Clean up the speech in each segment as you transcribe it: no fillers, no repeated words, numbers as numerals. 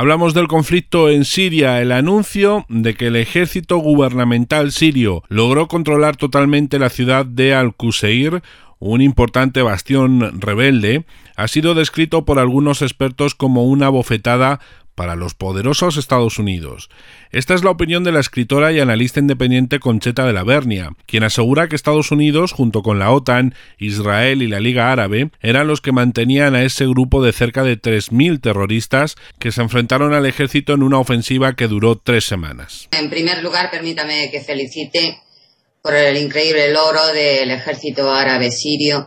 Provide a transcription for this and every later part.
Hablamos del conflicto en Siria, el anuncio de que el ejército gubernamental sirio logró controlar totalmente la ciudad de Al-Quseir, un importante bastión rebelde, ha sido descrito por algunos expertos como una bofetada para los poderosos Estados Unidos. Esta es la opinión de la escritora y analista independiente Concheta de la Vernia, quien asegura que Estados Unidos, junto con la OTAN, Israel y la Liga Árabe, eran los que mantenían a ese grupo de cerca de 3.000 terroristas que se enfrentaron al ejército en una ofensiva que duró 3 semanas. En primer lugar, permítame que felicite por el increíble logro del ejército árabe sirio,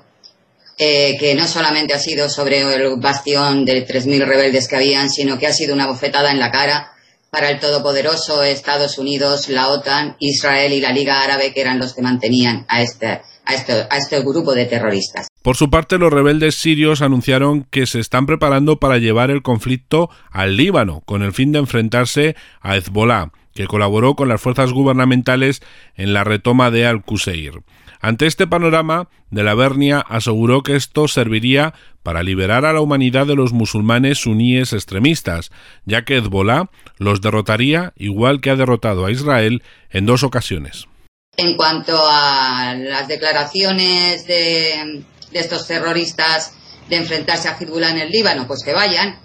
que no solamente ha sido sobre el bastión de 3.000 rebeldes que habían, sino que ha sido una bofetada en la cara para el todopoderoso Estados Unidos, la OTAN, Israel y la Liga Árabe, que eran los que mantenían a este grupo de terroristas. Por su parte, los rebeldes sirios anunciaron que se están preparando para llevar el conflicto al Líbano, con el fin de enfrentarse a Hezbolá, que colaboró con las fuerzas gubernamentales en la retoma de Al-Quseir. Ante este panorama, de la Vernia aseguró que esto serviría para liberar a la humanidad de los musulmanes suníes extremistas, ya que Hezbolá los derrotaría igual que ha derrotado a Israel en 2 ocasiones. En cuanto a las declaraciones de estos terroristas de enfrentarse a Hezbolá en el Líbano, pues que vayan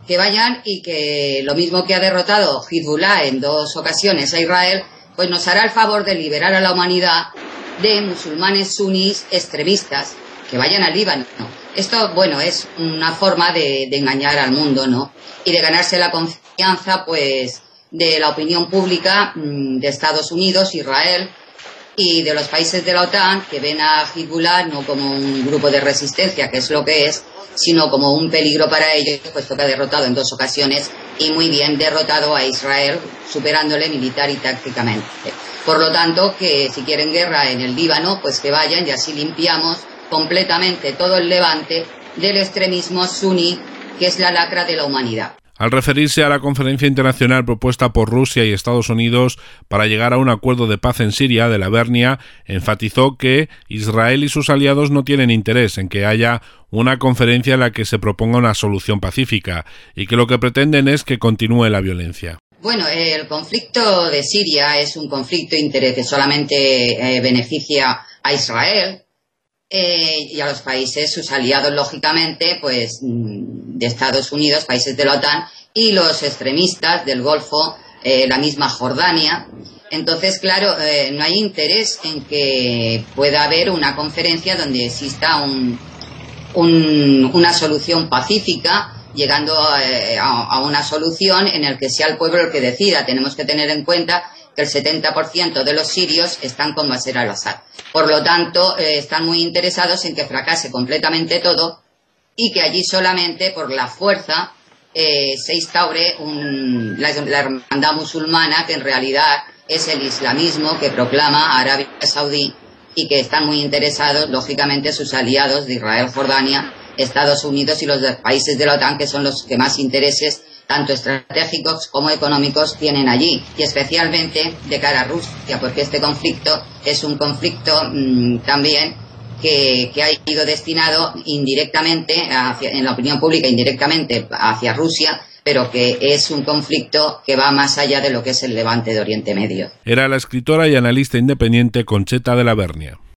y que lo mismo que ha derrotado Hezbolá en 2 ocasiones a Israel, pues nos hará el favor de liberar a la humanidad de musulmanes sunís extremistas, que vayan al Líbano. Esto, bueno, es una forma de engañar al mundo, ¿no? Y de ganarse la confianza, pues, de la opinión pública de Estados Unidos, Israel y de los países de la OTAN, que ven a Hezbolá no como un grupo de resistencia, que es lo que es, sino como un peligro para ellos, puesto que ha derrotado en 2 ocasiones y muy bien derrotado a Israel, superándole militar y tácticamente. Por lo tanto, que si quieren guerra en el Líbano, pues que vayan y así limpiamos completamente todo el levante del extremismo suní, que es la lacra de la humanidad. Al referirse a la conferencia internacional propuesta por Rusia y Estados Unidos para llegar a un acuerdo de paz en Siria, de la Vernia enfatizó que Israel y sus aliados no tienen interés en que haya una conferencia en la que se proponga una solución pacífica y que lo que pretenden es que continúe la violencia. Bueno, el conflicto de Siria es un conflicto que solamente beneficia a Israel y a los países, sus aliados, lógicamente, pues de Estados Unidos, países de la OTAN, y los extremistas del Golfo, la misma Jordania. Entonces, claro, no hay interés en que pueda haber una conferencia donde exista una solución pacífica, llegando a una solución en la que sea el pueblo el que decida. Tenemos que tener en cuenta que el 70% de los sirios están con Bashar al-Assad. Por lo tanto, están muy interesados en que fracase completamente todo y que allí solamente por la fuerza se instaure la hermandad musulmana, que en realidad es el islamismo que proclama Arabia Saudí, y que están muy interesados, lógicamente, sus aliados de Israel, Jordania, Estados Unidos y los países de la OTAN, que son los que más intereses, tanto estratégicos como económicos, tienen allí, y especialmente de cara a Rusia, porque este conflicto es un conflicto también que ha ido destinado indirectamente, en la opinión pública, indirectamente hacia Rusia, pero que es un conflicto que va más allá de lo que es el levante de Oriente Medio. Era la escritora y analista independiente Concheta de la Vernia.